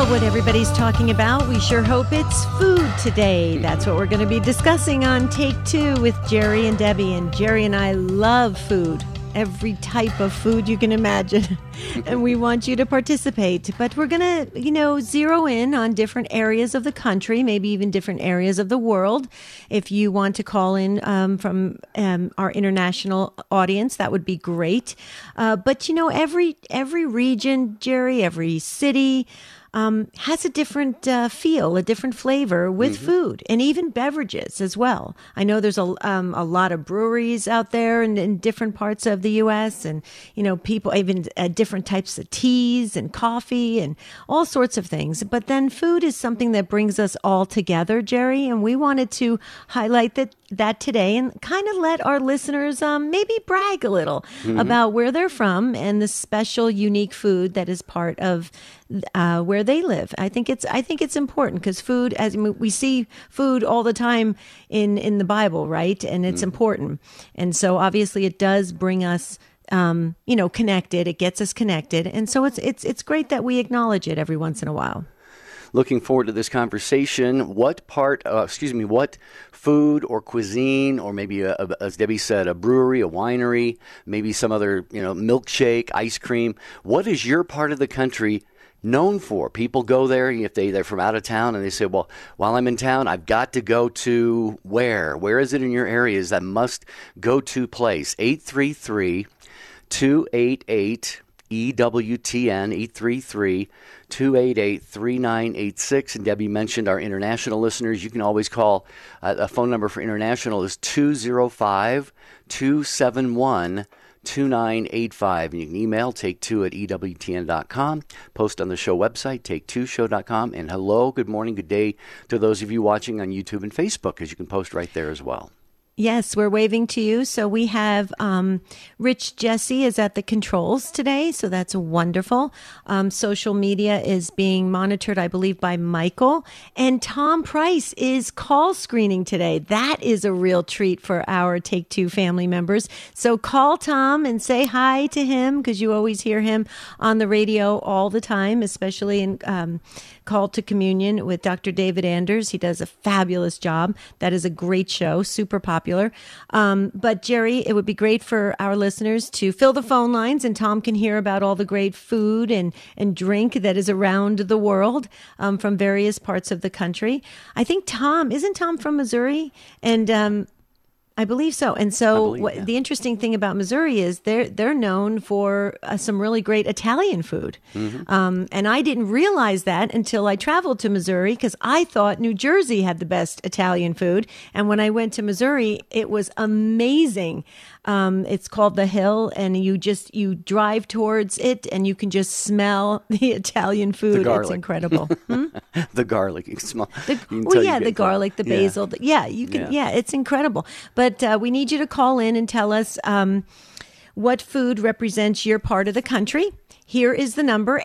what everybody's talking about. We sure hope it's food today. That's what we're going to be discussing on Take Two with Jerry and Debbie. And Jerry and I love food, every type of food you can imagine. And we want you to participate. But we're going to, zero in on different areas of the country, maybe even different areas of the world. If you want to call in from our international audience, that would be great. But, every region, Jerry, every city has a different feel, a different flavor with food, and even beverages as well. I know there's a lot of breweries out there in different parts of the U.S. and, people, even different types of teas and coffee and all sorts of things. But then food is something that brings us all together, Jerry, and we wanted to highlight that today and kind of let our listeners maybe brag a little about where they're from and the special, unique food that is part of where they live. I think it's important because food, we see food all the time in the Bible, right? And it's important. And so obviously it does bring us connected. It gets us connected. And so it's great that we acknowledge it every once in a while. Looking forward to this conversation. What food or cuisine, or maybe, as Debbie said, a brewery, a winery, maybe some other, milkshake, ice cream. What is your part of the country known for? People go there if they're from out of town and they say, well, while I'm in town, I've got to go to where? Where is it in your area? Is that must go to place? 833-288 EWTN 833-288-3986. And Debbie mentioned our international listeners. You can always call. A phone number for international is 205-271-2985. And you can email take2@ewtn.com. Post on the show website, take2show.com. And hello, good morning, good day to those of you watching on YouTube and Facebook, because you can post right there as well. Yes, we're waving to you. So we have Rich Jesse is at the controls today, so that's wonderful. Social media is being monitored, I believe, by Michael. And Tom Price is call screening today. That is a real treat for our Take Two family members. So call Tom and say hi to him, because you always hear him on the radio all the time, especially in Call to Communion with Dr. David Anders. He does a fabulous job. That is a great show, super popular. But Jerry, it would be great for our listeners to fill the phone lines, and Tom can hear about all the great food and drink that is around the world from various parts of the country. I think isn't Tom from Missouri? And I believe so. And so the interesting thing about Missouri is they're known for some really great Italian food. And I didn't realize that until I traveled to Missouri, because I thought New Jersey had the best Italian food. And when I went to Missouri, it was amazing. It's called The Hill, and you drive towards it and you can just smell the Italian food. It's incredible. The garlic. You can smell. The garlic, the basil. You can. Yeah, it's incredible. But we need you to call in and tell us what food represents your part of the country. Here is the number,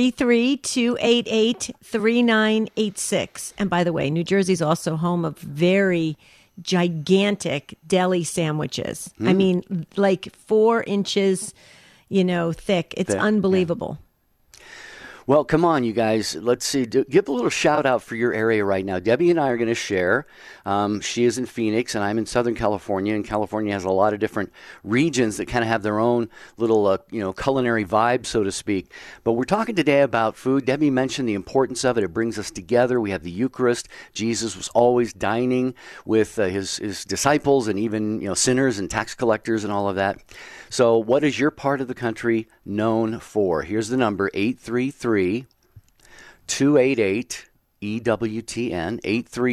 833-288-3986. And by the way, New Jersey's also home of very gigantic deli sandwiches. I mean, like 4 inches, thick. It's unbelievable. Yeah. Well, come on, you guys. Let's see. Give a little shout out for your area right now. Debbie and I are going to share. She is in Phoenix, and I'm in Southern California. And California has a lot of different regions that kind of have their own little, culinary vibe, so to speak. But we're talking today about food. Debbie mentioned the importance of it. It brings us together. We have the Eucharist. Jesus was always dining with his disciples and even, sinners and tax collectors and all of that. So what is your part of the country known for? Here's the number, 833-288-EWTN,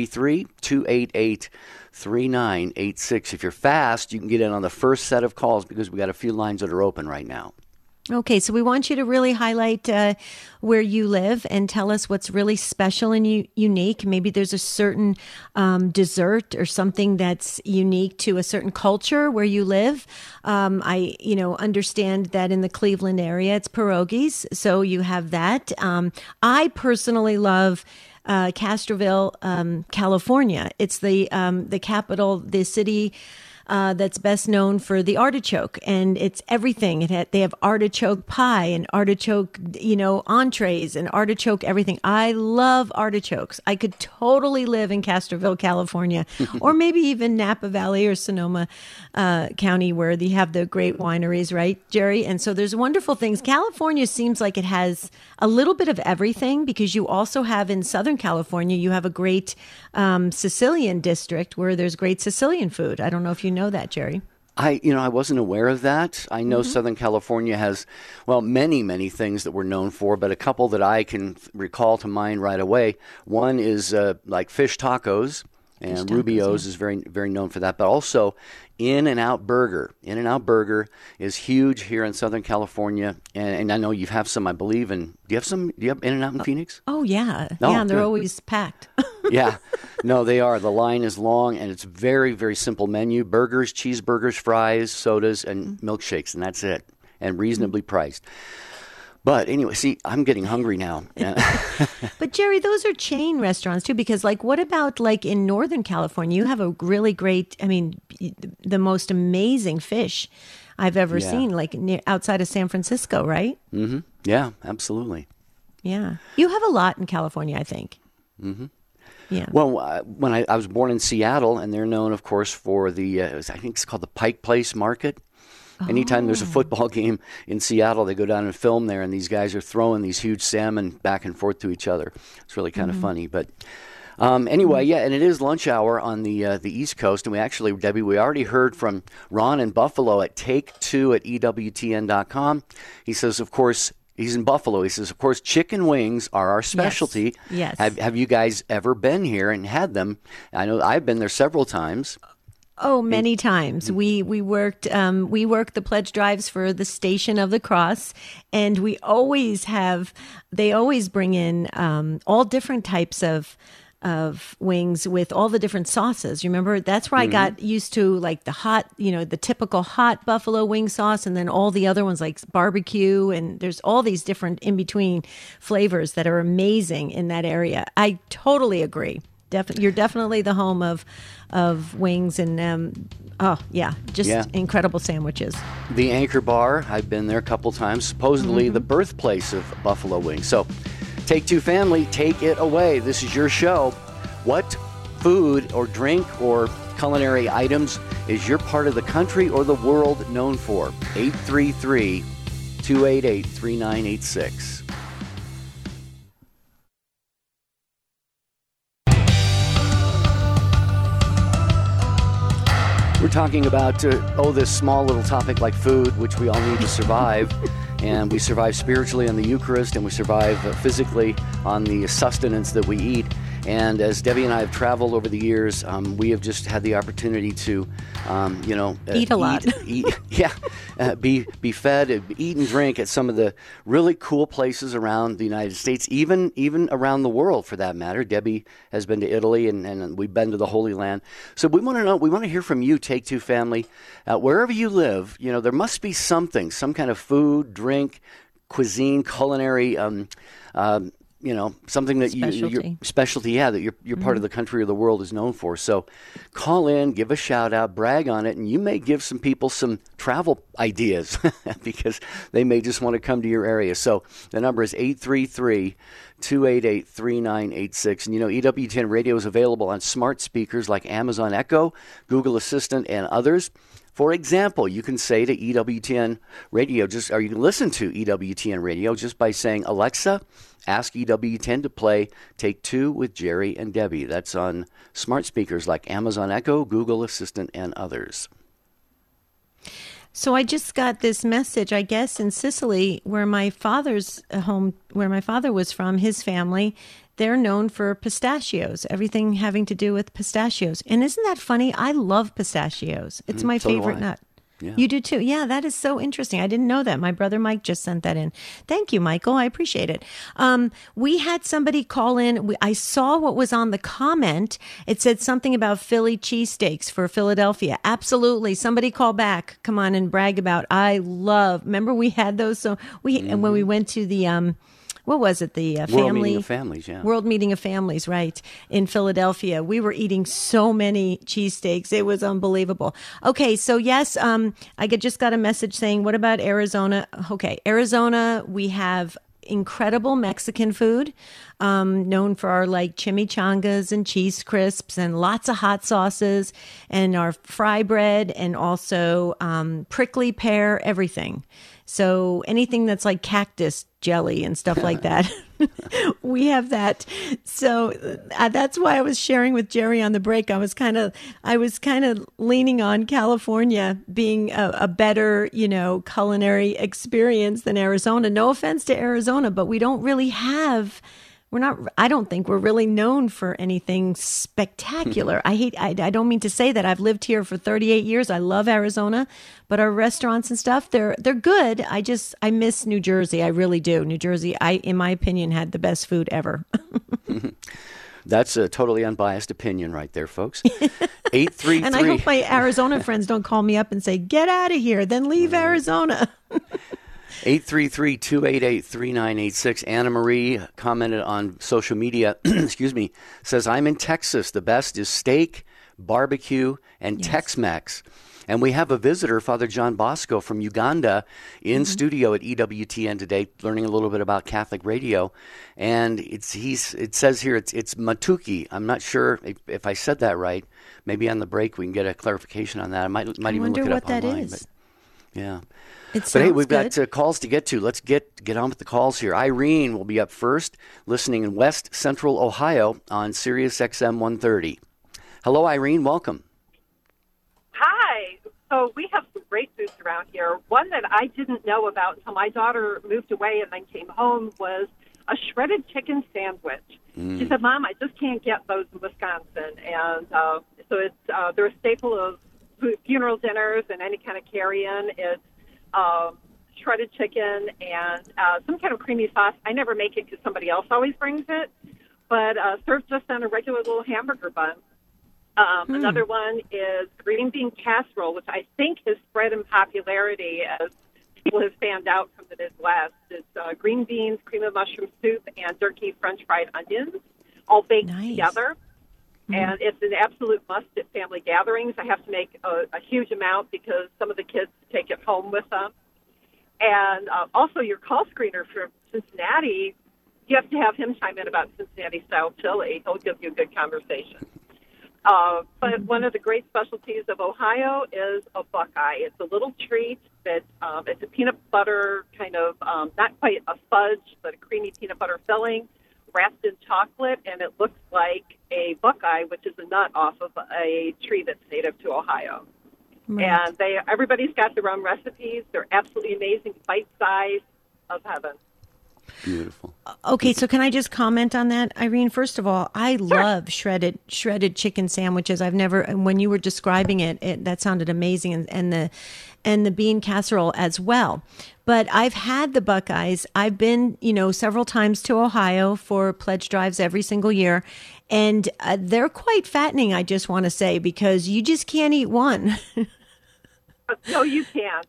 833-288-3986. If you're fast, you can get in on the first set of calls, because we got a few lines that are open right now. Okay, so we want you to really highlight where you live and tell us what's really special and unique. Maybe there's a certain dessert or something that's unique to a certain culture where you live. I understand that in the Cleveland area, it's pierogies, so you have that. I personally love Castroville, California. It's the capital, the city that's best known for the artichoke, and it's everything. They have artichoke pie and artichoke, entrees and artichoke everything. I love artichokes. I could totally live in Castroville, California, or maybe even Napa Valley or Sonoma County, where they have the great wineries, right, Jerry? And so there's wonderful things. California seems like it has a little bit of everything, because you also have in Southern California, you have a great Sicilian district where there's great Sicilian food. I don't know if you know that, Jerry. I wasn't aware of that. I know Southern California has, many, many things that we're known for, but a couple that I can recall to mind right away. One is like fish tacos, and Rubio's is very, very known for that, but also In-N-Out Burger. In-N-Out Burger is huge here in Southern California, and I know you have some, I believe, do you have In-N-Out in Phoenix? Oh, yeah. Oh, yeah, and they're good. always packed. Yeah. No, they are. The line is long, and it's very, very simple menu. Burgers, cheeseburgers, fries, sodas, and milkshakes, and that's it, and reasonably priced. But anyway, see, I'm getting hungry now. But Jerry, those are chain restaurants too, because what about in Northern California? You have a really great, the most amazing fish I've ever seen, outside of San Francisco, right? Mm-hmm. Yeah, absolutely. Yeah. You have a lot in California, I think. Mm-hmm. Yeah. Well, when I was born in Seattle, and they're known, of course, for I think it's called the Pike Place Market. Anytime there's a football game in Seattle, they go down and film there, and these guys are throwing these huge salmon back and forth to each other. It's really kind of funny. But anyway, yeah, and it is lunch hour on the East Coast, and Debbie, we already heard from Ron in Buffalo at Take2 at EWTN.com. He says, of course, he's in Buffalo. He says, of course, chicken wings are our specialty. Yes. Have you guys ever been here and had them? I know I've been there several times. Oh, many times. We worked the pledge drives for the Station of the Cross, and they always bring in all different types of wings with all the different sauces. You remember, that's where I got used to the hot, the typical hot buffalo wing sauce, and then all the other ones like barbecue, and there's all these different in between flavors that are amazing in that area. I totally agree. You're definitely the home of wings and incredible sandwiches. The Anchor Bar, I've been there a couple times, supposedly the birthplace of buffalo wings. So Take2 family, take it away. This is your show. What food or drink or culinary items is your part of the country or the world known for? 833-288-3986. We're talking about, this small little topic like food, which we all need to survive. And we survive spiritually on the Eucharist, and we survive physically on the sustenance that we eat. And as Debbie and I have traveled over the years, we have just had the opportunity to, eat a lot. Be fed, eat and drink at some of the really cool places around the United States, even around the world for that matter. Debbie has been to Italy, and we've been to the Holy Land. So we want to hear from you, Take2 family. Wherever you live, there must be something, some kind of food, drink, cuisine, culinary, something that your specialty, that your part of the country or the world is known for. So call in, give a shout out, brag on it, and you may give some people some travel ideas because they may just want to come to your area. So the number is 833-288-3986. And EWTN radio is available on smart speakers like Amazon Echo, Google Assistant, and others. For example, you can say to EWTN radio, or you can listen to EWTN radio just by saying, Alexa, ask EWTN to play Take2 with Jerry and Debbie. That's on smart speakers like Amazon Echo, Google Assistant, and others. So I just got this message, I guess, in Sicily, where my father's home, where my father was from, his family, they're known for pistachios, everything having to do with pistachios. And isn't that funny? I love pistachios. It's my favorite nut. Yeah. You do too. Yeah, that is so interesting. I didn't know that. My brother Mike just sent that in. Thank you, Michael. I appreciate it. We had somebody call in. I saw what was on the comment. It said something about Philly cheesesteaks for Philadelphia. Absolutely. Somebody call back. Come on and brag about. Remember we had those. So when we went to the what was it? The World Meeting of Families, yeah. World Meeting of Families, right, in Philadelphia. We were eating so many cheesesteaks. It was unbelievable. Okay, so yes, just got a message saying, what about Arizona? Okay, Arizona, we have incredible Mexican food, known for our like chimichangas and cheese crisps and lots of hot sauces and our fry bread and also prickly pear, everything. So anything that's like cactus jelly and stuff like that, we have that. So that's why I was sharing with Jerry on the break. I was kind of leaning on California being a better, culinary experience than Arizona. No offense to Arizona, but we don't really have. I don't think we're really known for anything spectacular. I don't mean to say that. I've lived here for 38 years. I love Arizona, but our restaurants and stuff, they're good. I miss New Jersey. I really do. New Jersey, in my opinion, had the best food ever. That's a totally unbiased opinion right there, folks. 833. And I hope my Arizona friends don't call me up and say, get out of here, then leave Arizona. 833-288-3986. Anna Marie commented on social media, says, I'm in Texas. The best is steak, barbecue, and Tex-Mex. And we have a visitor, Father John Bosco from Uganda, in studio at EWTN today, learning a little bit about Catholic radio. And it says here it's Matuki. I'm not sure if I said that right. Maybe on the break we can get a clarification on that. I might even look it up online. I wonder what that is. Yeah. But hey, we've got calls to get to. Let's get on with the calls here. Irene will be up first, listening in West Central Ohio on Sirius XM 130. Hello, Irene. Welcome. Hi. So we have some great foods around here. One that I didn't know about until my daughter moved away and then came home was a shredded chicken sandwich. She said, Mom, I just can't get those in Wisconsin. And so they're a staple of funeral dinners and any kind of carry-in. It's shredded chicken and some kind of creamy sauce. I never make it because somebody else always brings it, but served just on a regular little hamburger bun. Another one is green bean casserole, which I think has spread in popularity as people have fanned out from the Midwest. It's green beans, cream of mushroom soup, and turkey French fried onions, all baked together. And it's an absolute must at family gatherings. I have to make a huge amount because some of the kids take it home with them. And also your call screener from Cincinnati, you have to have him chime in about Cincinnati-style chili. He'll give you a good conversation. But one of the great specialties of Ohio is a buckeye. It's a little treat that it's a peanut butter kind of, not quite a fudge, but a creamy peanut butter filling, wrapped in chocolate, and it looks like a buckeye, which is a nut off of a tree that's native to Ohio. Right. And everybody's got their own recipes. They're absolutely amazing, bite size of heaven. Beautiful. Okay, so can I just comment on that, Irene? First of all, I love shredded chicken sandwiches. When you were describing it, that sounded amazing, and the bean casserole as well. But I've had the Buckeyes. I've been, several times to Ohio for pledge drives every single year, and they're quite fattening. I just want to say, because you just can't eat one. No, you can't.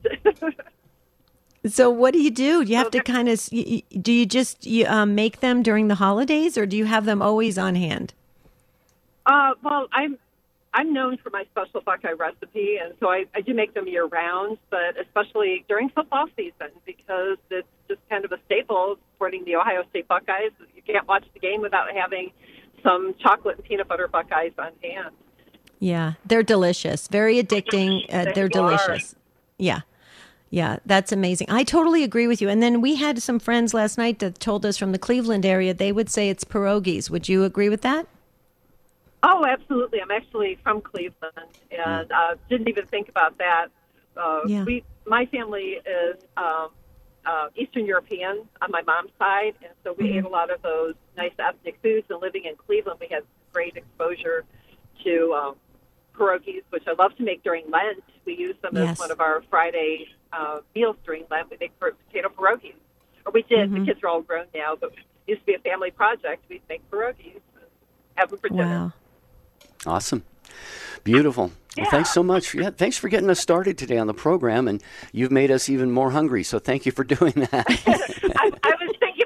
So what do? You have to kind of, do you just make them during the holidays, or do you have them always on hand? Well, I'm known for my special Buckeye recipe, and so I do make them year-round, but especially during football season, because it's just kind of a staple supporting the Ohio State Buckeyes. You can't watch the game without having some chocolate and peanut butter Buckeyes on hand. Yeah, they're delicious. Very addicting. They're delicious. Yeah. Yeah, that's amazing. I totally agree with you. And then we had some friends last night that told us from the Cleveland area, they would say it's pierogies. Would you agree with that? Oh, absolutely. I'm actually from Cleveland and didn't even think about that. My family is Eastern European on my mom's side, and so we ate a lot of those nice ethnic foods. And living in Cleveland, we had great exposure to pierogies, which I love to make during Lent. We use them as one of our Friday meals during Lent. We make potato pierogies. Or we did. The kids are all grown now, but it used to be a family project. We'd make pierogies and have them for dinner. Wow. Awesome. Beautiful. Yeah. Well, thanks so much. Yeah, thanks for getting us started today on the program, and you've made us even more hungry, so thank you for doing that. I was thinking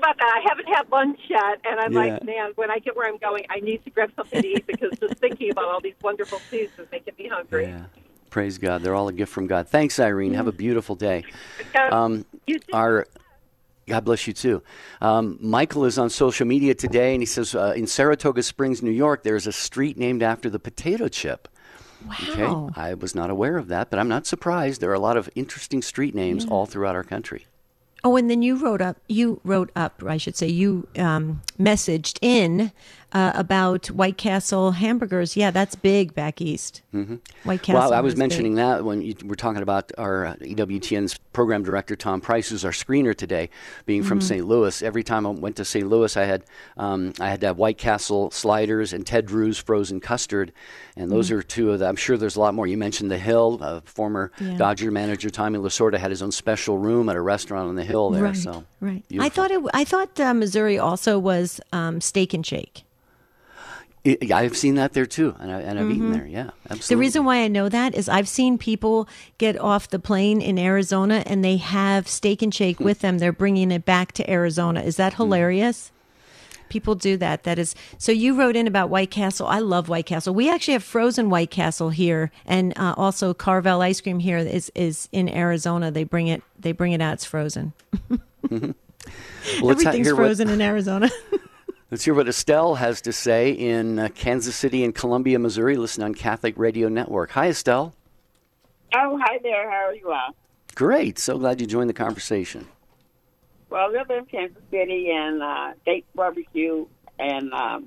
about that. I haven't had lunch yet, and I'm Yeah. like, man, when I get where I'm going, I need to grab something to eat because just thinking about all these wonderful foods is making me hungry. Yeah. Praise God. They're all a gift from God. Thanks, Irene. Have a beautiful day. You too. God bless you too. Michael is on social media today, and he says in Saratoga Springs, New York, there's a street named after the potato chip. Wow. Okay, I was not aware of that, but I'm not surprised. There are a lot of interesting street names all throughout our country. Oh, and then you wrote up, I should say, you messaged in about White Castle hamburgers. Yeah, that's big back east. Mm-hmm. White Castle. Well, I was is mentioning big. that when you were talking about our EWTN's program director, Tom Price, who's our screener today, being from St. Louis. Every time I went to St. Louis, I had to have White Castle sliders and Ted Drew's frozen custard. And those are two of the, I'm sure there's a lot more. You mentioned the Hill. Former Dodger manager Tommy Lasorda had his own special room at a restaurant on the Hill there. Right, So right. beautiful. I thought Missouri also was Steak and Shake. I've seen that there too, and I've eaten there. Yeah, absolutely. The reason why I know that is I've seen people get off the plane in Arizona and they have Steak and Shake with them. They're bringing it back to Arizona. Is that hilarious? People do that. That is. So you wrote in about White Castle. I love White Castle. We actually have frozen White Castle here, and also Carvel ice cream here is in Arizona. They bring it out. It's frozen. Well, let's Everything's hear frozen in Arizona. Let's hear what Estelle has to say in Kansas City and Columbia, Missouri. Listen on Catholic Radio Network. Hi, Estelle. Oh, hi there. How are you all? Great. So glad you joined the conversation. Well, I live in Kansas City, and Gates Barbecue, and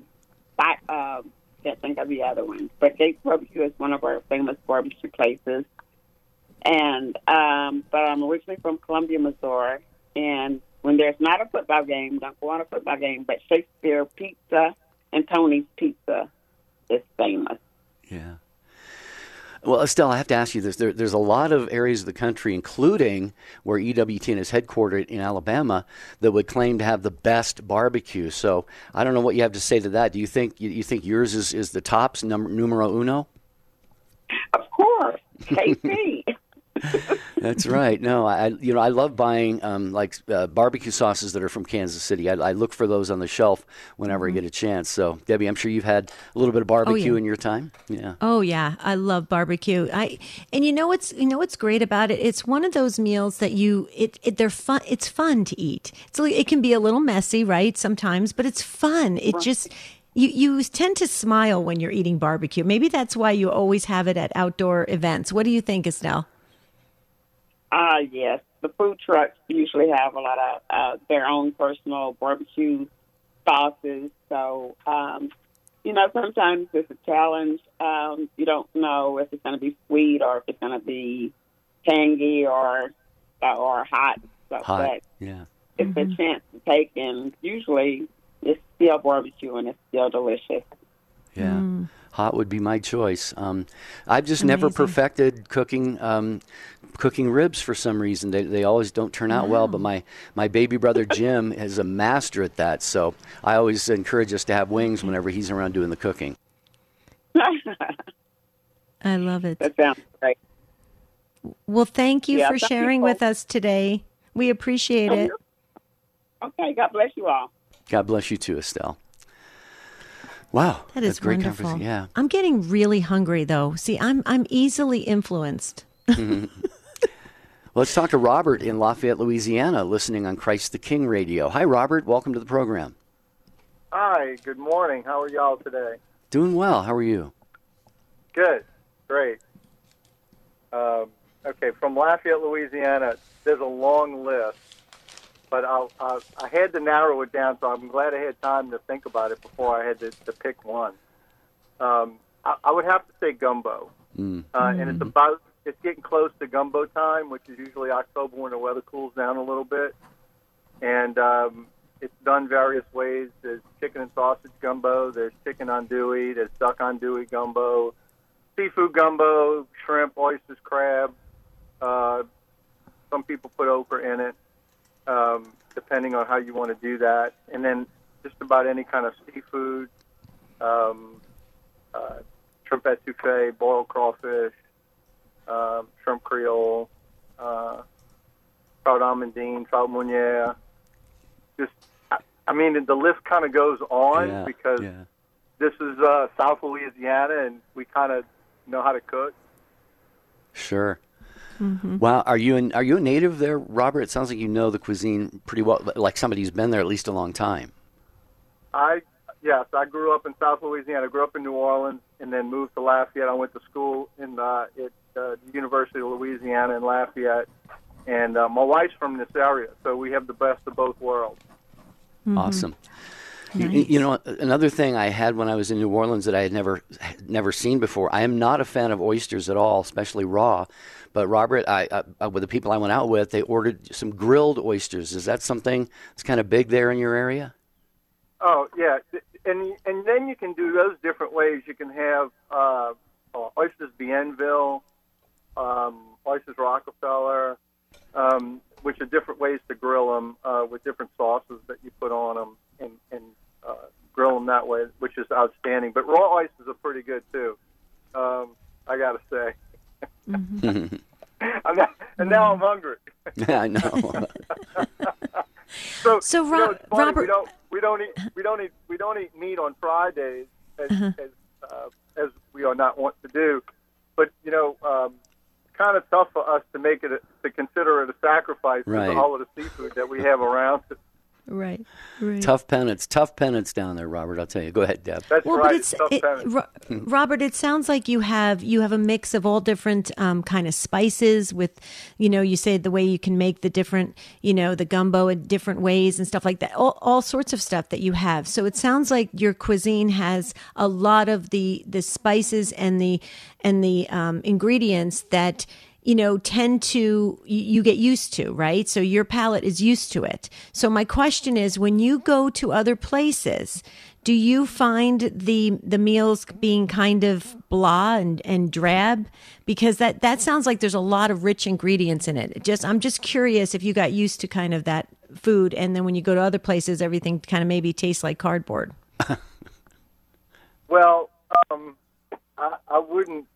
can't think of the other one. But Gates Barbecue is one of our famous barbecue places. And but I'm originally from Columbia, Missouri, and when there's not a football game, don't go on a football game, but Shakespeare Pizza and Tony's Pizza is famous. Yeah. Well, Estelle, I have to ask you this. There's a lot of areas of the country, including where EWTN is headquartered in Alabama, that would claim to have the best barbecue. So I don't know what you have to say to that. Do you think yours is the tops, numero uno? Of course, KC. That's right. No, I love buying barbecue sauces that are from Kansas City. I look for those on the shelf whenever I get a chance. So, Debbie, I'm sure you've had a little bit of barbecue in your time. Yeah. Oh yeah, I love barbecue. And you know what's great about it? It's one of those meals that they're fun. It's fun to eat. It can be a little messy, right? Sometimes, but it's fun. It just you tend to smile when you're eating barbecue. Maybe that's why you always have it at outdoor events. What do you think, Estelle? Yes. The food trucks usually have a lot of their own personal barbecue sauces. So, sometimes it's a challenge. You don't know if it's going to be sweet or if it's going to be tangy or hot. So, but it's a chance to take, and usually it's still barbecue and it's still delicious. Yeah. Hot would be my choice. I've just never perfected cooking ribs for some reason. They always don't turn out well, but my baby brother Jim is a master at that. So I always encourage us to have wings whenever he's around doing the cooking. I love it. That sounds great. Well, thank you for sharing with us today. We appreciate it. Okay, God bless you all. God bless you too, Estelle. Wow, that is great wonderful. Conversation. Yeah, I'm getting really hungry though. See, I'm easily influenced. Let's talk to Robert in Lafayette, Louisiana, listening on Christ the King Radio. Hi, Robert. Welcome to the program. Hi. Good morning. How are y'all today? Doing well. How are you? Good. Great. Okay, from Lafayette, Louisiana, there's a long list, but I had to narrow it down, so I'm glad I had time to think about it before I had to pick one. I would have to say gumbo, and it's getting close to gumbo time, which is usually October when the weather cools down a little bit, and it's done various ways. There's chicken and sausage gumbo, there's chicken andouille, there's duck andouille gumbo, seafood gumbo, shrimp, oysters, crab. Some people put okra in it, depending on how you want to do that. And then just about any kind of seafood, shrimp etouffee, boiled crawfish, shrimp creole, trout amandine, trout meunière. Just I mean, the list kind of goes on because yeah. this is South Louisiana, and we kind of know how to cook. Sure. Mm-hmm. Wow. Are you a native there, Robert? It sounds like you know the cuisine pretty well, like somebody who's been there at least a long time. Yes, I grew up in South Louisiana. I grew up in New Orleans and then moved to Lafayette. I went to school at the University of Louisiana in Lafayette. And my wife's from this area, so we have the best of both worlds. Mm-hmm. Awesome. Nice. You know, another thing I had when I was in New Orleans that I had never seen before, I am not a fan of oysters at all, especially raw. But Robert, I with the people I went out with, they ordered some grilled oysters. Is that something that's kind of big there in your area? Oh, yeah. And then you can do those different ways. You can have oysters Bienville, oysters Rockefeller, which are different ways to grill them with different sauces that you put on them and grill them that way, which is outstanding. But raw oysters are pretty good, too, I got to say. Mm-hmm. And now I'm hungry. Yeah, I know. So Robert, we don't eat meat on Fridays as we are not want to do, but kind of tough for us to consider it a sacrifice right. for all of the seafood that we have around. Right. Tough penance down there, Robert. I'll tell you. Go ahead, Deb. That's well, right. But Robert, it sounds like you have a mix of all different kind of spices. With, you say the way you can make the different, the gumbo in different ways and stuff like that. All sorts of stuff that you have. So it sounds like your cuisine has a lot of the spices and the ingredients that tend to, you get used to, right? So your palate is used to it. So my question is, when you go to other places, do you find the meals being kind of blah and drab? Because that sounds like there's a lot of rich ingredients in it. I'm just curious if you got used to kind of that food, and then when you go to other places, everything kind of maybe tastes like cardboard. Well, I wouldn't.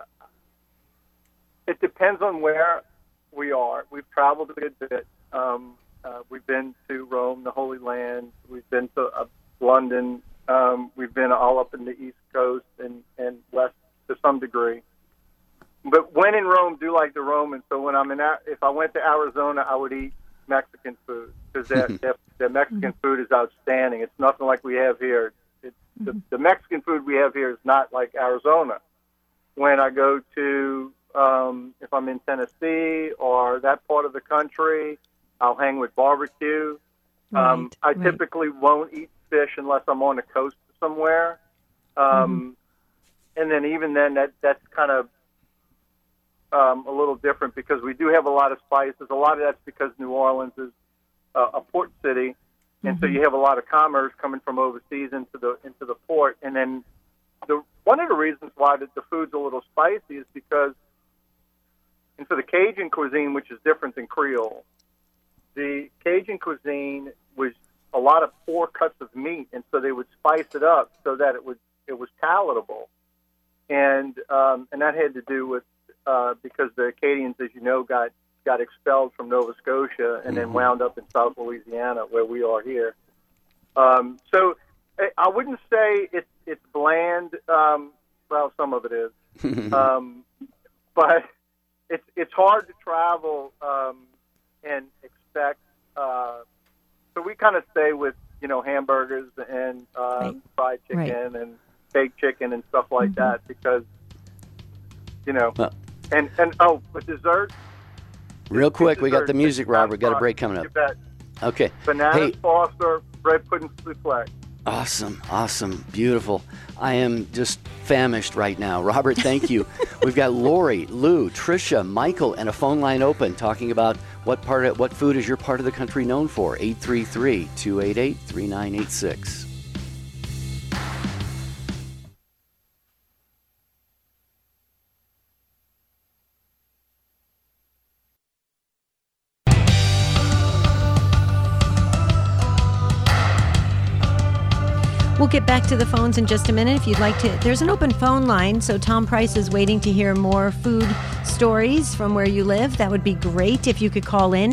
It depends on where we are. We've traveled a good bit. We've been to Rome, the Holy Land. We've been to London. We've been all up in the East Coast and West to some degree. But when in Rome, do like the Romans. So when if I went to Arizona, I would eat Mexican food because their Mexican food is outstanding. It's nothing like we have here. The Mexican food we have here is not like Arizona. When I go to if I'm in Tennessee or that part of the country, I'll hang with barbecue. I typically won't eat fish unless I'm on the coast somewhere. And then even then, that's kind of a little different because we do have a lot of spices. A lot of that's because New Orleans is a port city, and so you have a lot of commerce coming from overseas into the port. And then one of the reasons why the food's a little spicy is because, and for the Cajun cuisine, which is different than Creole, the Cajun cuisine was a lot of 4 cuts of meat, and so they would spice it up so that it was palatable, and that had to do with because the Acadians, as you know, got expelled from Nova Scotia and then wound up in South Louisiana, where we are here. So I wouldn't say it's bland. Well, some of it is, but it's hard to travel and expect. So we kind of stay with hamburgers and fried chicken and baked chicken and stuff like that because but dessert. Real quick, we got the music, Robert. Got a break coming up. You bet. Okay. Bananas, Foster, bread pudding souffle. Awesome, beautiful. I am just famished right now. Robert, thank you. We've got Lori, Lou, Tricia, Michael, and a phone line open talking about what food is your part of the country known for. 833-288-3986. We'll get back to the phones in just a minute if you'd like to. There's an open phone line, so Tom Price is waiting to hear more food stories from where you live. That would be great if you could call in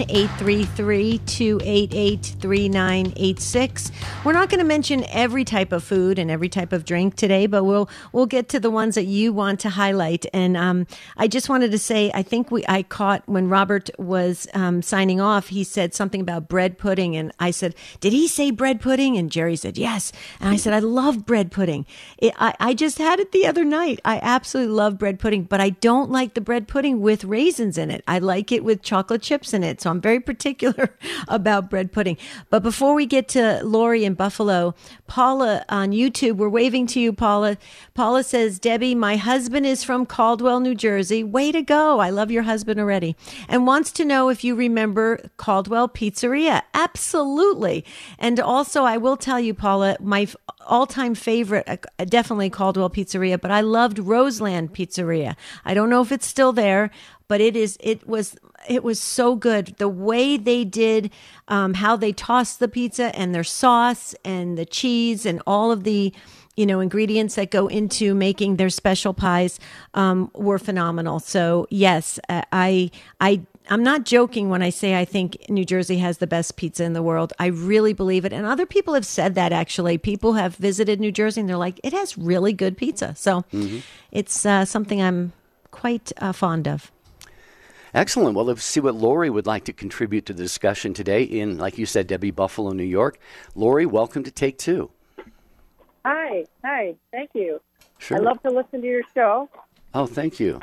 833-288-3986. We're not going to mention every type of food and every type of drink today, but we'll get to the ones that you want to highlight. And I just wanted to say, I think I caught when Robert was signing off, he said something about bread pudding, and I said, did he say bread pudding? And Jerry said yes, and I said I love bread pudding. I just had it the other night. I absolutely love bread pudding, but I don't like the bread pudding with raisins in it. I like it with chocolate chips in it. So I'm very particular about bread pudding. But before we get to Lori in Buffalo, Paula on YouTube, we're waving to you, Paula. Paula says, Debbie, my husband is from Caldwell, New Jersey. Way to go. I love your husband already. And wants to know if you remember Caldwell Pizzeria. Absolutely. And also, I will tell you, Paula, my all-time favorite, definitely Caldwell Pizzeria, but I loved Roseland Pizzeria. I don't know if it's still there, but it was so good. The way they did, how they tossed the pizza and their sauce and the cheese and all of the ingredients that go into making their special pies were phenomenal. So yes, I'm not joking when I say I think New Jersey has the best pizza in the world. I really believe it. And other people have said that, actually. People have visited New Jersey and they're like, it has really good pizza. So it's something I'm quite fond of. Excellent. Well, let's see what Lori would like to contribute to the discussion today in, like you said, Debbie, Buffalo, New York. Lori, welcome to Take Two. Hi. Thank you. Sure. I love to listen to your show. Oh, thank you.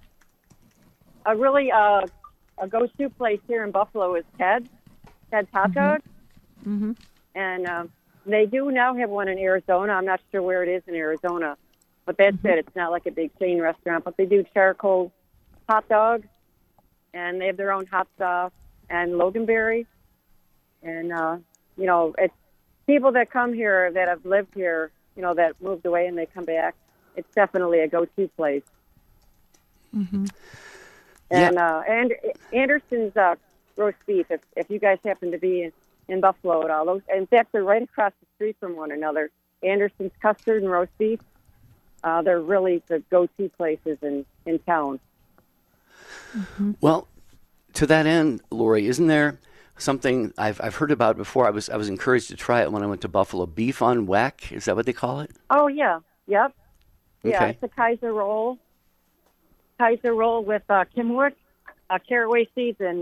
A go-to place here in Buffalo is Ted's Hot Dogs. Mm-hmm. And they do now have one in Arizona. I'm not sure where it is in Arizona. But that's it. It's not like a big chain restaurant. But they do charcoal hot dogs. And they have their own hot sauce and Loganberry. And, it's people that come here that have lived here, that moved away and they come back. It's definitely a go-to place. Mm-hmm. And Anderson's roast beef, if you guys happen to be in Buffalo at all. In fact, they're right across the street from one another. Anderson's custard and roast beef, they're really the go-to places in town. Mm-hmm. Well, to that end, Lori, isn't there something I've heard about before? I was encouraged to try it when I went to Buffalo. Beef on weck, is that what they call it? Oh, yeah. Yep. Yeah, Okay. it's a Kaiser roll. Kaiser roll with kimwood, caraway seeds, and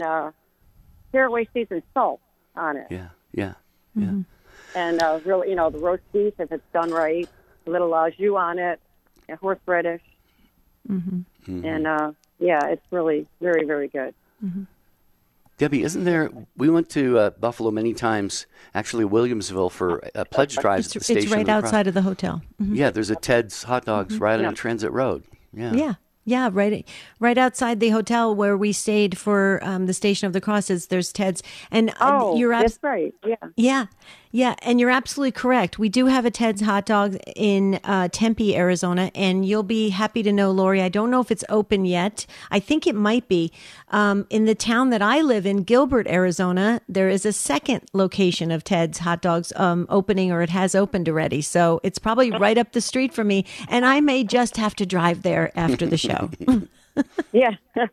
salt on it. Yeah. Mm-hmm. And really, the roast beef, if it's done right, a little au jus on it, and horseradish. Mm-hmm. Mm-hmm. And, it's really very, very good. Mm-hmm. Debbie, isn't there? We went to Buffalo many times, actually Williamsville, for pledge drives at the station. It's right outside of the hotel. Mm-hmm. Yeah, there's a Ted's Hot Dogs right on Transit Road. Yeah, right outside the hotel where we stayed for the Station of the Crosses. There's Ted's, and that's right. Yeah, and you're absolutely correct. We do have a Ted's Hot Dog in Tempe, Arizona, and you'll be happy to know, Lori. I don't know if it's open yet. I think it might be. In the town that I live in, Gilbert, Arizona, there is a second location of Ted's Hot Dogs opening, or it has opened already. So it's probably right up the street from me, and I may just have to drive there after the show. Yeah.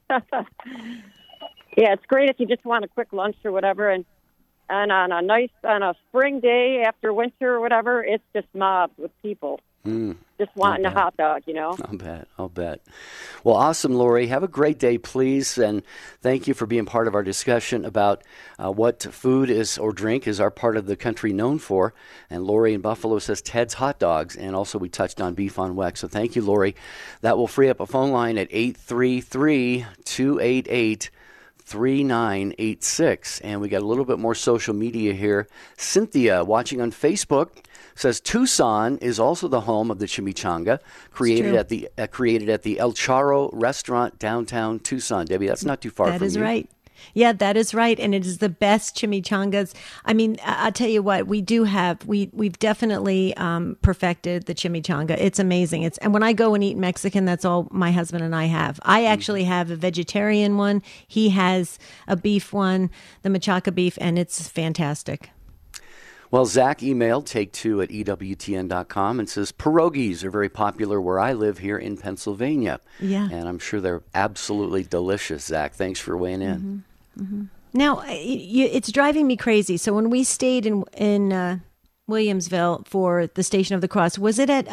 Yeah, it's great if you just want a quick lunch or whatever, and on a spring day after winter or whatever, it's just mobbed with people just wanting a hot dog, I'll bet. Well, awesome, Lori. Have a great day, please, and thank you for being part of our discussion about what food is or drink is our part of the country known for. And Lori in Buffalo says Ted's Hot Dogs, and also we touched on beef on weck. So thank you, Lori. That will free up a phone line at 833-288 3986. And we got a little bit more social media here. Cynthia, watching on Facebook, says Tucson is also the home of the chimichanga, created at the El Charro restaurant downtown Tucson. Debbie, that's not too far from you. That is right. Yeah, that is right. And it is the best chimichangas. I mean, I'll tell you what, we've definitely perfected the chimichanga. It's amazing. And when I go and eat Mexican, that's all my husband and I have. I actually have a vegetarian one. He has a beef one, the machaca beef, and it's fantastic. Well, Zach emailed take2@ewtn.com and says pierogies are very popular where I live here in Pennsylvania. Yeah. And I'm sure they're absolutely delicious, Zach. Thanks for weighing in. Now, it's driving me crazy. So when we stayed in Williamsville for the Station of the Cross, was it at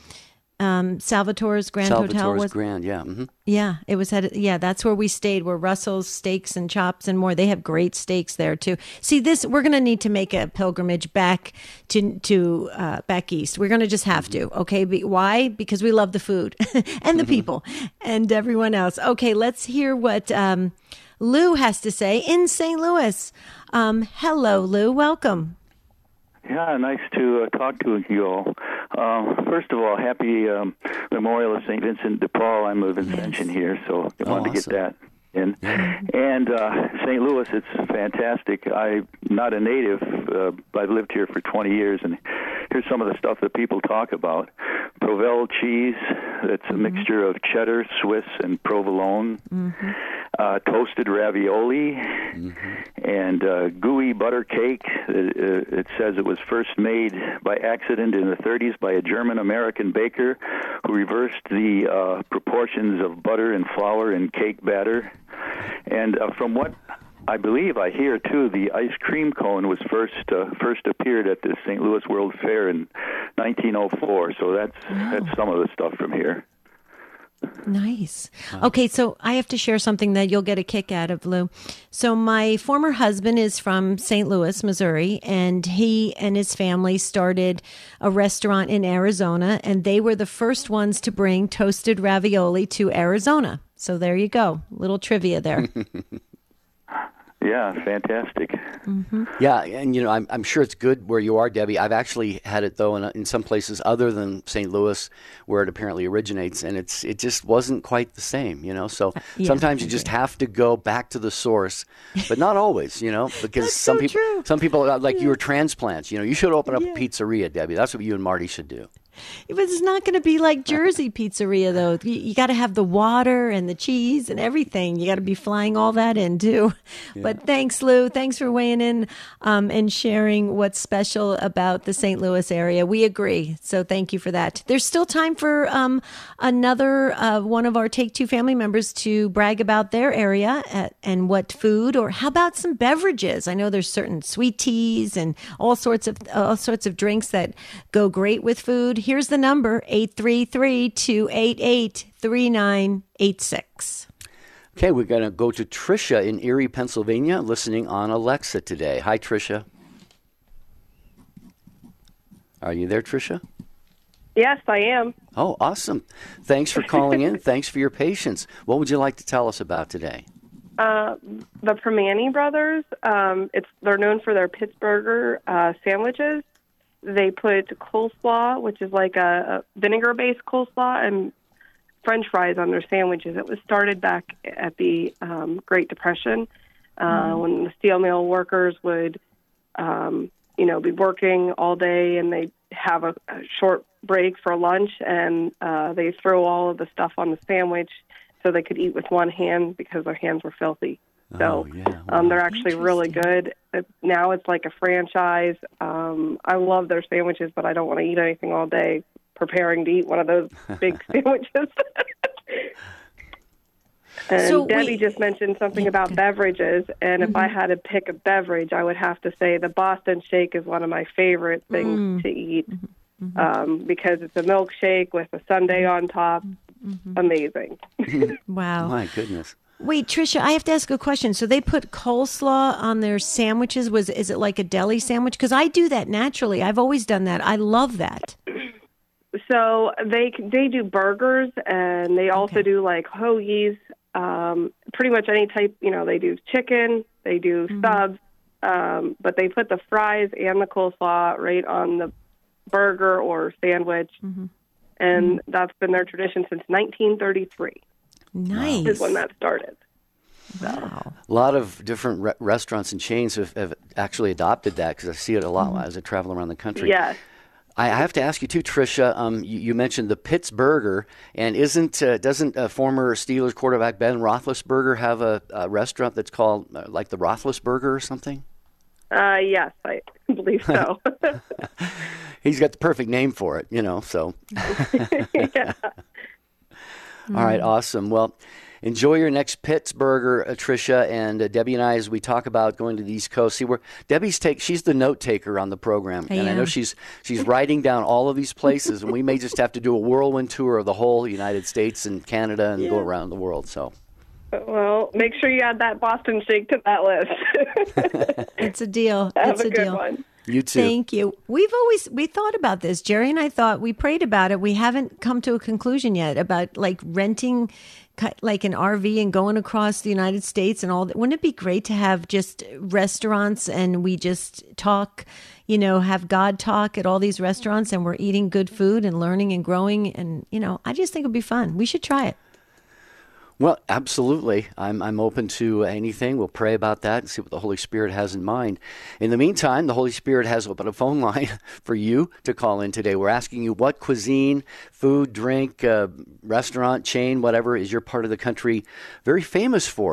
Salvatore's Grand Hotel? Salvatore's Grand, yeah. Yeah, it was that's where we stayed, where Russell's Steaks and Chops and more. They have great steaks there too. See, we're going to need to make a pilgrimage back to back east. We're going to just have to, okay? Why? Because we love the food and the people and everyone else. Okay, let's hear what Lou has to say in St. Louis. Hello, Lou. Welcome. Yeah, nice to talk to you all. First of all, happy Memorial of St. Vincent de Paul. I'm of Ascension here, so I wanted to get that in. And St. Louis, it's fantastic. I'm not a native. I've lived here for 20 years, and here's some of the stuff that people talk about. Provel cheese, that's a mixture of cheddar, Swiss, and provolone. Toasted ravioli, and gooey butter cake. It says it was first made by accident in the 30s by a German-American baker who reversed the proportions of butter and flour in cake batter. And from what I believe I hear, too, the ice cream cone was first appeared at the St. Louis World Fair in 1904. So that's some of the stuff from here. Nice. Okay, so I have to share something that you'll get a kick out of, Lou. So my former husband is from St. Louis, Missouri, and he and his family started a restaurant in Arizona, and they were the first ones to bring toasted ravioli to Arizona. So there you go. Little trivia there. Yeah, fantastic. Yeah, and I'm sure it's good where you are, Debbie. I've actually had it though in some places other than St. Louis, where it apparently originates, and it just wasn't quite the same, So sometimes you just have to go back to the source, but not always, because some people like you were transplants. You should open up a pizzeria, Debbie. That's what you and Marty should do. But it's not going to be like Jersey pizzeria, though. You got to have the water and the cheese and everything. You got to be flying all that in, too. Yeah. But thanks, Lou. Thanks for weighing in and sharing what's special about the St. Louis area. We agree. So thank you for that. There's still time for another one of our Take Two family members to brag about their area and what food, or how about some beverages? I know there's certain sweet teas and all sorts of drinks that go great with food. Here's the number, 833-288-3986. Okay, we're going to go to Tricia in Erie, Pennsylvania, listening on Alexa today. Hi, Tricia. Are you there, Tricia? Yes, I am. Oh, awesome. Thanks for calling in. Thanks for your patience. What would you like to tell us about today? The Primanti brothers, they're known for their Pittsburgher sandwiches. They put coleslaw, which is like a vinegar-based coleslaw, and French fries on their sandwiches. It was started back at the Great Depression when the steel mill workers would, be working all day, and they'd have a short break for lunch, and they throw all of the stuff on the sandwich so they could eat with one hand because their hands were filthy. So they're actually really good. Now it's like a franchise. I love their sandwiches, but I don't want to eat anything all day preparing to eat one of those big sandwiches. And so Debbie just mentioned something about beverages, and if I had to pick a beverage, I would have to say the Boston Shake is one of my favorite things to eat because it's a milkshake with a sundae on top. Amazing. Wow. My goodness. Wait, Tricia, I have to ask a question. So they put coleslaw on their sandwiches. Is it like a deli sandwich? Because I do that naturally. I've always done that. I love that. So they do burgers, and they also do like hoagies. Pretty much any type. They do chicken. They do subs. But they put the fries and the coleslaw right on the burger or sandwich, and that's been their tradition since 1933. Nice. Is when that started. Wow. A lot of different restaurants and chains have actually adopted that, because I see it a lot as I travel around the country. Yes. I have to ask you too, Tricia. You mentioned the Pittsburgher, and doesn't former Steelers quarterback Ben Roethlisberger have a restaurant that's called like the Roethlisberger or something? Yes, I believe so. He's got the perfect name for it, so. Yeah. All right, awesome. Well, enjoy your next Pittsburgher, Tricia, and Debbie and I, as we talk about going to the East Coast. See, she's the note taker on the program, and I know she's writing down all of these places, and we may just have to do a whirlwind tour of the whole United States and Canada and go around the world. So. Well, make sure you add that Boston shake to that list. It's a deal. Have It's a good deal. one. You too. Thank you. We thought about this. Jerry and I thought, we prayed about it. We haven't come to a conclusion yet about like renting like an RV and going across the United States and all that. Wouldn't it be great to have just restaurants and we just talk, have God talk at all these restaurants and we're eating good food and learning and growing. And, I just think it'd be fun. We should try it. Well, absolutely. I'm open to anything. We'll pray about that and see what the Holy Spirit has in mind. In the meantime, the Holy Spirit has opened a phone line for you to call in today. We're asking you what cuisine, food, drink, restaurant, chain, whatever is your part of the country very famous for.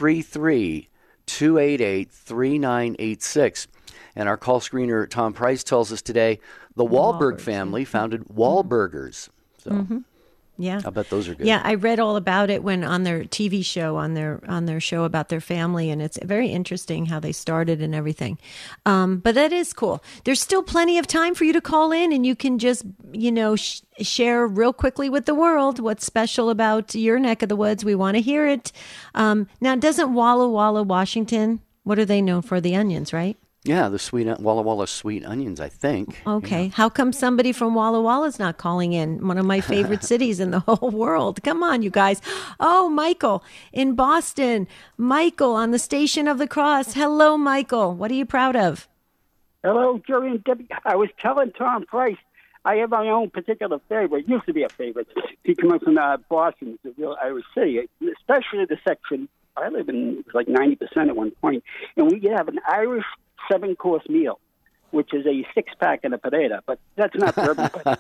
833-288-3986. And our call screener, Tom Price, tells us today the Wahlberg family founded Wahlburgers. So. Yeah, I bet those are good. Yeah, I read all about it when on their TV show, on their show about their family, and it's very interesting how they started and everything. But that is cool. There's still plenty of time for you to call in, and you can just share real quickly with the world what's special about your neck of the woods. We want to hear it. Now, doesn't Walla Walla, Washington? What are they known for? The onions, right? Yeah, the sweet Walla Walla sweet onions, I think. Okay. How come somebody from Walla Walla's not calling in? One of my favorite cities in the whole world. Come on, you guys. Oh, Michael in Boston. Michael on the Station of the Cross. Hello, Michael. What are you proud of? Hello, Jerry and Debbie. I was telling Tom Price I have my own particular favorite. It used to be a favorite. He comes from Boston. It's a real Irish city, especially the section. I live in, it was like 90% at one point, and we have an Irish 7-course meal, which is a 6-pack and a potato. But that's not for everybody.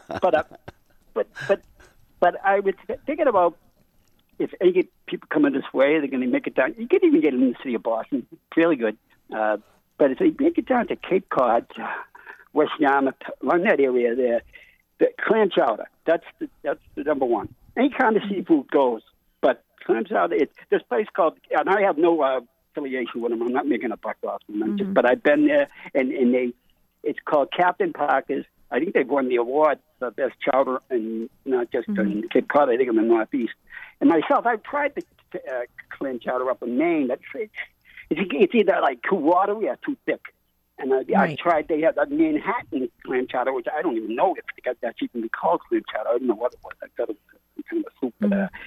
But I was thinking about if any people coming this way, they're going to make it down. You can even get in the city of Boston. It's really good. But if they make it down to Cape Cod, West Yarmouth, along that area there, the clam chowder, that's the number one. Any kind of seafood goes, but clam chowder, this place called, and I have no affiliation with them. I'm not making a buck off them. But I've been there, and it's called Captain Parker's. I think they've won the award for best chowder, and not just in Cape Cod. I think in the Northeast. And myself, I've tried the clam chowder up in Maine. It's either like too watery or too thick. And I tried. They have that Manhattan clam chowder, which I don't even know if that's even called clam chowder. I don't know what it was. I thought it was kind of a soup,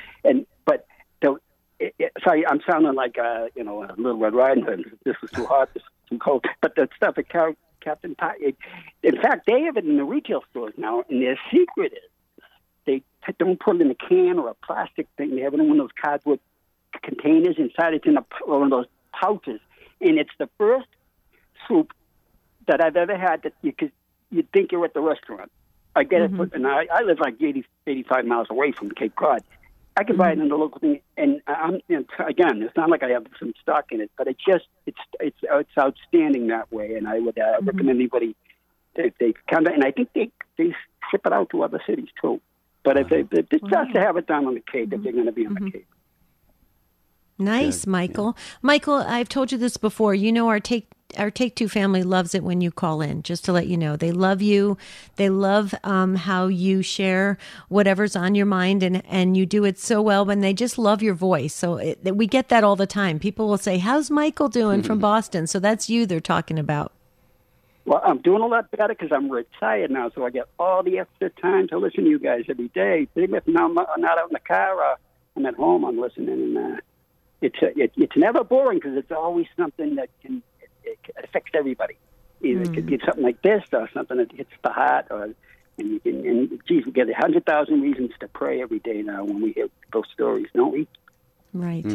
sorry, I'm sounding like a Little Red Riding Hood. This is too hot. This is too cold. But the stuff at Captain Pie, in fact, they have it in the retail stores now. And their secret is they don't put it in a can or a plastic thing. They have it in one of those cardboard containers. Inside, it's in one of those pouches, and it's the first soup that I've ever had that you'd think you're at the restaurant. I get it, and I live like 85 miles away from Cape Cod. I can buy it in the local thing, and again, it's not like I have some stock in it, but it's outstanding that way, and I would recommend anybody if they come, and I think they ship it out to other cities too. But if it's just to have it done on the Cape, if they're going to be on the Cape. Nice, Michael. Yeah. Michael, I've told you this before. Our Take Two family loves it when you call in, just to let you know. They love you. They love how you share whatever's on your mind, and you do it so well, and they just love your voice. So we get that all the time. People will say, how's Michael doing from Boston? So that's you they're talking about. Well, I'm doing a lot better because I'm retired now, so I get all the extra time to listen to you guys every day. Even if I'm not out in the car, I'm at home, I'm listening, and it's never boring because it's always something that it affects everybody. Either it could be something like this or something that hits the heart, we get 100,000 reasons to pray every day now when we hear those stories, don't we? Right.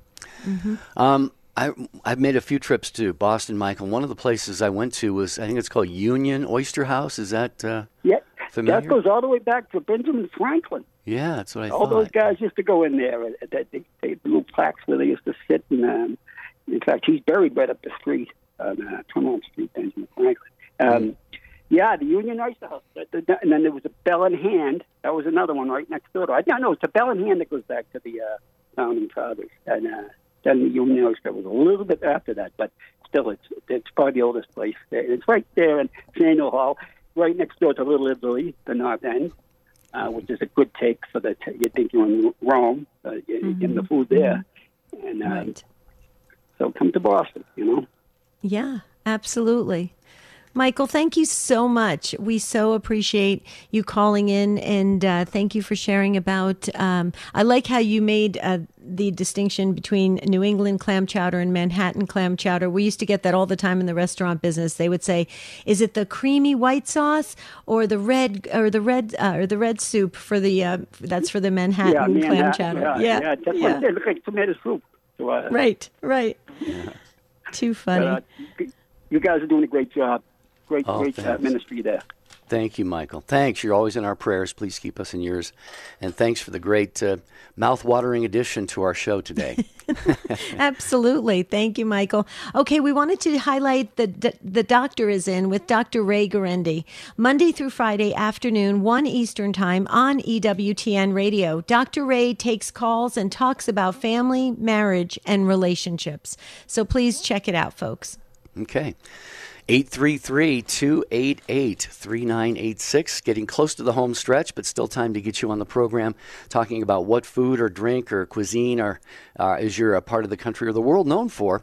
I've made a few trips to Boston, Michael. One of the places I went to was, I think it's called Union Oyster House. Is that familiar? That goes all the way back to Benjamin Franklin. Yeah, that's what I thought. All those guys used to go in there. They had little plaques where they used to sit. And in fact, he's buried right up the street. on 21st Street, Benjamin Franklin. Yeah, the Union Oyster House. And then there was a Bell in Hand. That was another one right next door. I don't know. It's a Bell in Hand that goes back to the founding fathers. And then the Union Oyster was a little bit after that, but still, it's probably the oldest place. It's right there in Faneuil Hall, right next door to Little Italy, the North End, which is a good take for you think you're in Rome, you're getting the food there. And right. So come to Boston, Yeah, absolutely. Michael, thank you so much. We so appreciate you calling in, and thank you for sharing about, I like how you made the distinction between New England clam chowder and Manhattan clam chowder. We used to get that all the time in the restaurant business. They would say, is it the creamy white sauce or the red soup for the, that's for the Manhattan clam chowder? Yeah. That's what they look like, tomato soup. So, right. Yeah. Too funny. But, you guys are doing a great job. Great ministry there. Thank you, Michael. Thanks. You're always in our prayers. Please keep us in yours. And thanks for the great mouth-watering addition to our show today. Absolutely. Thank you, Michael. Okay, we wanted to highlight the doctor is in with Dr. Ray Guarendi, Monday through Friday afternoon, 1 Eastern Time on EWTN Radio. Dr. Ray takes calls and talks about family, marriage, and relationships. So please check it out, folks. Okay. 833-288-3986. Getting close to the home stretch, but still time to get you on the program talking about what food or drink or cuisine is you're a part of the country or the world known for.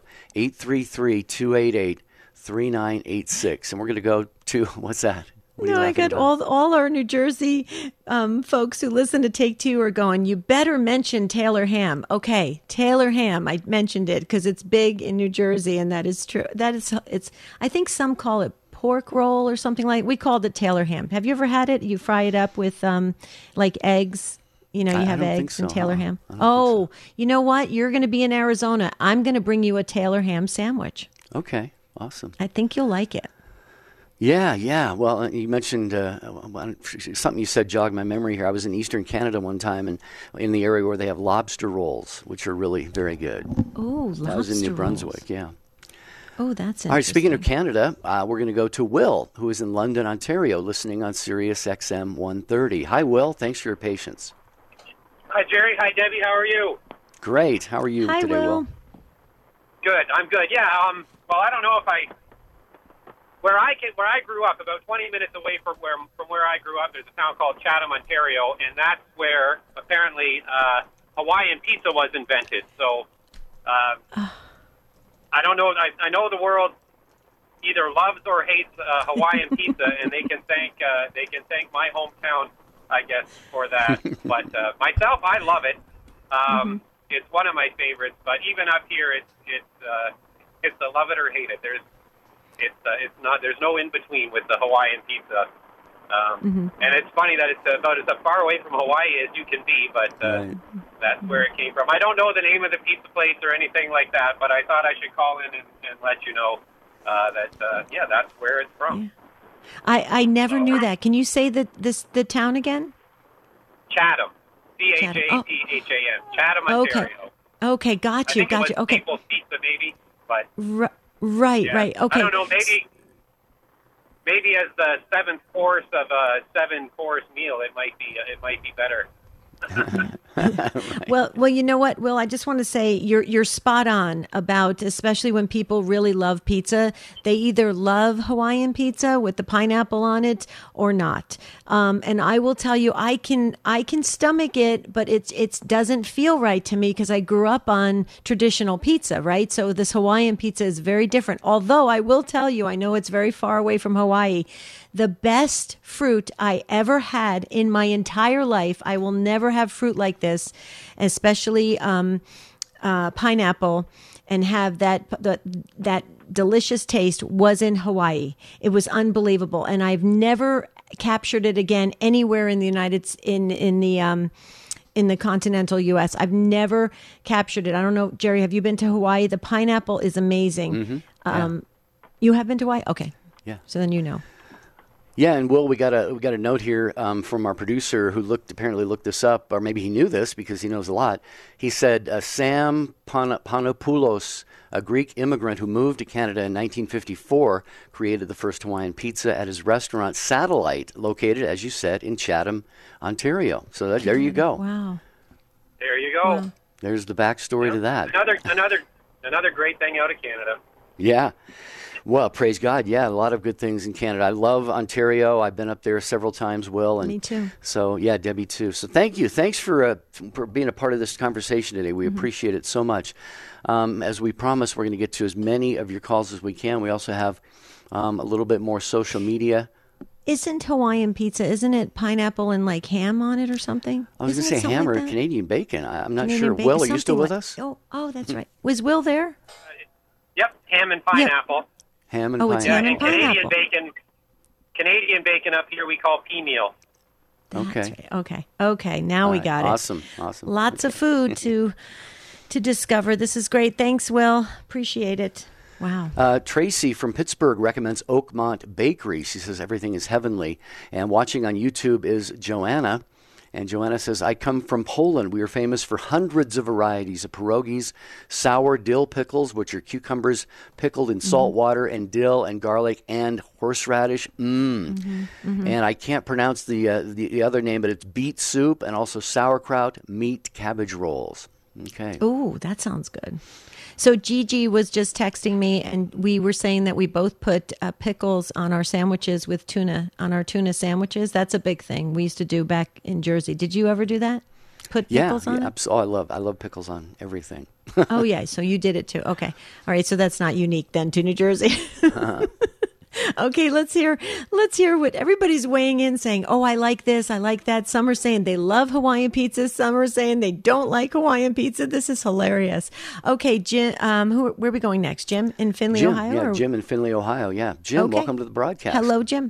833-288-3986. And we're going to go to, what's that? I got all our New Jersey folks who listen to Take Two are going, you better mention Taylor ham. Okay, Taylor ham. I mentioned it because it's big in New Jersey, and that is true. It's. I think some call it pork roll or something like. We called it Taylor ham. Have you ever had it? You fry it up with like eggs. You have eggs and Taylor ham. Oh, you know what? You're going to be in Arizona. I'm going to bring you a Taylor ham sandwich. Okay, awesome. I think you'll like it. Yeah. Well, you mentioned something you said jogged my memory here. I was in Eastern Canada one time, and in the area where they have lobster rolls, which are really very good. Oh, lobster rolls. That was in New Brunswick, yeah. Oh, that's interesting. All right, speaking of Canada, we're going to go to Will, who is in London, Ontario, listening on Sirius XM 130. Hi, Will. Thanks for your patience. Hi, Jerry. Hi, Debbie. How are you? Great. How are you today, Will? Good. I'm good. Yeah. Well, I don't know if Where I grew up, about 20 minutes away from where I grew up, there's a town called Chatham, Ontario, and that's where apparently Hawaiian pizza was invented. So I don't know. I know the world either loves or hates Hawaiian pizza, and they can thank my hometown, I guess, for that. But myself, I love it. It's one of my favorites. But even up here, it's a love it or hate it. It's not. There's no in between with the Hawaiian pizza, and it's funny that it's about as far away from Hawaii as you can be. But that's where it came from. I don't know the name of the pizza place or anything like that, but I thought I should call in and let you know that that's where it's from. Yeah. I never knew that. Can you say the town again? Chatham, C-H-A-T-H-A-M, Chatham, Ontario. Okay, got you. Okay. People's Pizza, maybe, but. Right. Okay. I don't know. Maybe as the seventh course of a 7-course meal, it might be better. Right. Well, you know what, Will? I just want to say you're spot on about, especially when people really love pizza, they either love Hawaiian pizza with the pineapple on it or not. And I will tell you, I can stomach it, but it doesn't feel right to me because I grew up on traditional pizza, right? So this Hawaiian pizza is very different. Although I will tell you, I know it's very far away from Hawaii. The best fruit I ever had in my entire life, I will never have fruit like this, especially pineapple, and have that delicious taste, was in Hawaii. It was unbelievable, and I've never captured it again anywhere in the in the continental U.S. I've never captured it. I don't know, Jerry, have you been to Hawaii? The pineapple is amazing. Yeah. You have been to Hawaii? Okay. Yeah. So then you know. Yeah, and Will, we got a note here from our producer who apparently looked this up, or maybe he knew this because he knows a lot. He said Sam Panopoulos, a Greek immigrant who moved to Canada in 1954, created the first Hawaiian pizza at his restaurant Satellite, located, as you said, in Chatham, Ontario. So there you go. Wow. There you go. Wow. There's the backstory to that. Another great thing out of Canada. Yeah. Well, praise God. Yeah, a lot of good things in Canada. I love Ontario. I've been up there several times, Will. And me too. So, yeah, Debbie too. So thank you. Thanks for being a part of this conversation today. We appreciate it so much. As we promised, we're going to get to as many of your calls as we can. We also have a little bit more social media. Isn't Hawaiian pizza, isn't it pineapple and like ham on it or something? I was going to say ham or Canadian bacon. I'm not Canadian sure. bacon, Will, are you still with us? Oh, that's right. Was Will there? Yep, ham and pineapple. Ham and it's pineapple. ham and pineapple. Canadian bacon up here we call pea meal. Okay. Right. Okay. Now we got it. Awesome. Lots of food to discover. This is great. Thanks, Will. Appreciate it. Wow. Tracy from Pittsburgh recommends Oakmont Bakery. She says everything is heavenly. And watching on YouTube is Joanna. And Joanna says, I come from Poland. We are famous for hundreds of varieties of pierogies, sour dill pickles, which are cucumbers pickled in salt water, and dill and garlic and horseradish. And I can't pronounce the other name, but it's beet soup and also sauerkraut, meat cabbage rolls. Okay. Ooh, that sounds good. So Gigi was just texting me, and we were saying that we both put pickles on our sandwiches with tuna, on our tuna sandwiches. That's a big thing we used to do back in Jersey. Did you ever do that? Put pickles on it? Oh, I love pickles on everything. Oh, yeah. So you did it too. Okay. All right. So that's not unique then to New Jersey. Okay, let's hear what everybody's weighing in, saying, oh, I like this, I like that. Some are saying they love Hawaiian pizza. Some are saying they don't like Hawaiian pizza. This is hilarious. Okay, Jim, where are we going next? Jim in Findlay, Ohio? Yeah, Jim in Findlay, Ohio. Yeah. Jim, welcome to the broadcast. Hello, Jim.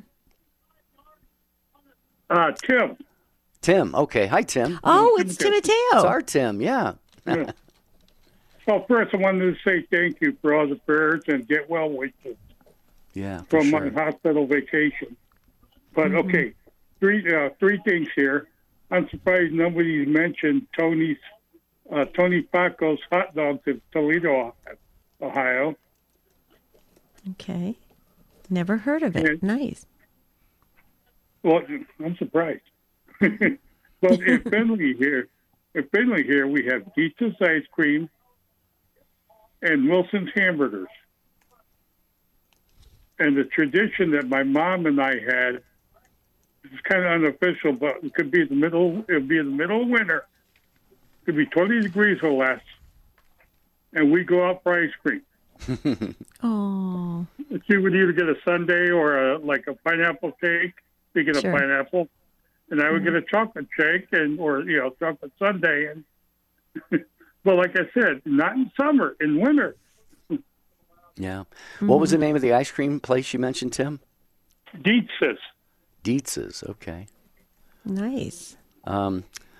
Tim. Tim, okay. Hi, Tim. Oh, it's Tim Mateo. It's our Tim, yeah. Yeah. Well, first I wanted to say thank you for all the prayers and get well wishes. Yeah, from my hospital vacation. But okay, three things here. I'm surprised nobody's mentioned Tony Paco's hot dogs in Toledo, Ohio. Okay, never heard of it. Nice. Well, I'm surprised. But in Findlay here, we have Pizza's ice cream and Wilson's hamburgers. And the tradition that my mom and I had, it's kind of unofficial, but it could be in the middle of winter. It could be 20 degrees or less. And we go out for ice cream. Oh. She would either get a sundae or a pineapple cake, speaking of pineapple. And I would get a chocolate shake or chocolate sundae. And but like I said, not in summer, in winter. Yeah. What was the name of the ice cream place you mentioned, Tim? Dietz's. Dietz's, okay. Nice. I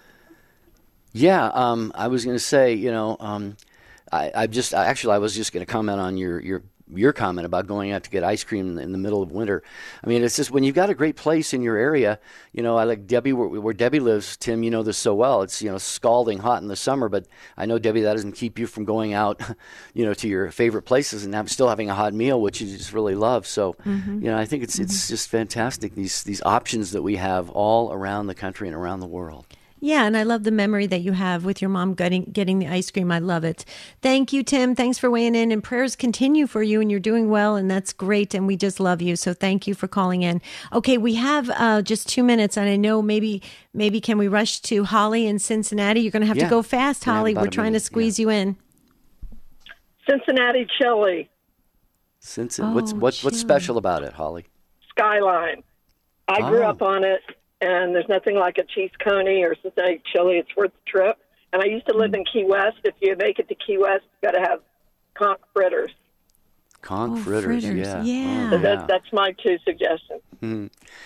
was going to say, I was just going to comment on your comment about going out to get ice cream in the middle of winter. I mean, it's just when you've got a great place in your area, I like Debbie, where Debbie lives, Tim, you know this so well. It's, scalding hot in the summer, but I know, Debbie, that doesn't keep you from going out, to your favorite places and still having a hot meal, which you just really love. So, I think it's just fantastic, these options that we have all around the country and around the world. Yeah, and I love the memory that you have with your mom getting the ice cream. I love it. Thank you, Tim. Thanks for weighing in. And prayers continue for you, and you're doing well, and that's great. And we just love you. So thank you for calling in. Okay, we have just 2 minutes, and I know maybe can we rush to Holly in Cincinnati? You're going to have to go fast, Holly. We're trying to squeeze you in. Cincinnati chili. What's special about it, Holly? Skyline. I grew up on it. And there's nothing like a cheese coney or Cincinnati chili. It's worth the trip. And I used to live in Key West. If you make it to Key West, you've got to have conch fritters. Conch fritters, yeah. So that's my two suggestions.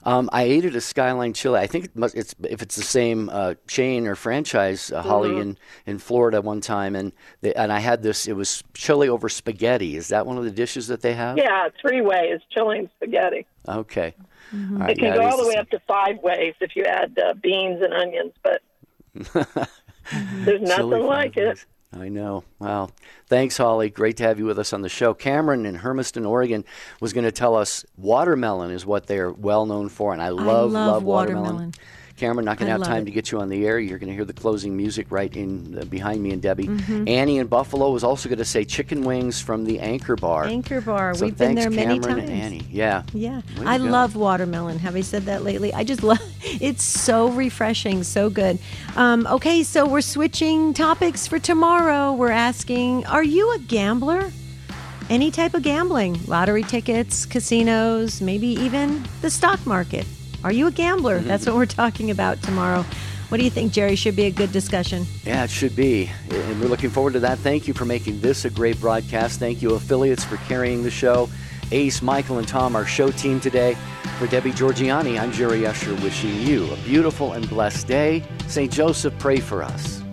I ate at a Skyline Chili. I think if it's the same chain or franchise, Holly, in Florida one time, and I had this. It was chili over spaghetti. Is that one of the dishes that they have? Yeah, 3 ways, chili and spaghetti. Okay. Mm-hmm. All right, It can go all the way up to 5 ways if you add beans and onions, but there's nothing like it. I know. Wow. Thanks, Holly. Great to have you with us on the show. Cameron in Hermiston, Oregon, was going to tell us watermelon is what they're well known for, and I love watermelon. Cameron, not going to have time to get you on the air. You're going to hear the closing music right in behind me and Debbie. Mm-hmm. Annie in Buffalo was also going to say chicken wings from the Anchor Bar. Anchor Bar. So we've been there many Cameron times. And Annie. Yeah. Yeah. I love watermelon. Have I said that lately? I just love it's so refreshing, so good. Okay, so we're switching topics for tomorrow. We're asking, are you a gambler? Any type of gambling? Lottery tickets, casinos, maybe even the stock market. Are you a gambler? Mm-hmm. That's what we're talking about tomorrow. What do you think, Jerry? Should be a good discussion. Yeah, it should be. And we're looking forward to that. Thank you for making this a great broadcast. Thank you, affiliates, for carrying the show. Ace, Michael, and Tom, our show team today. For Debbie Georgianni, I'm Jerry Usher, wishing you a beautiful and blessed day. St. Joseph, pray for us.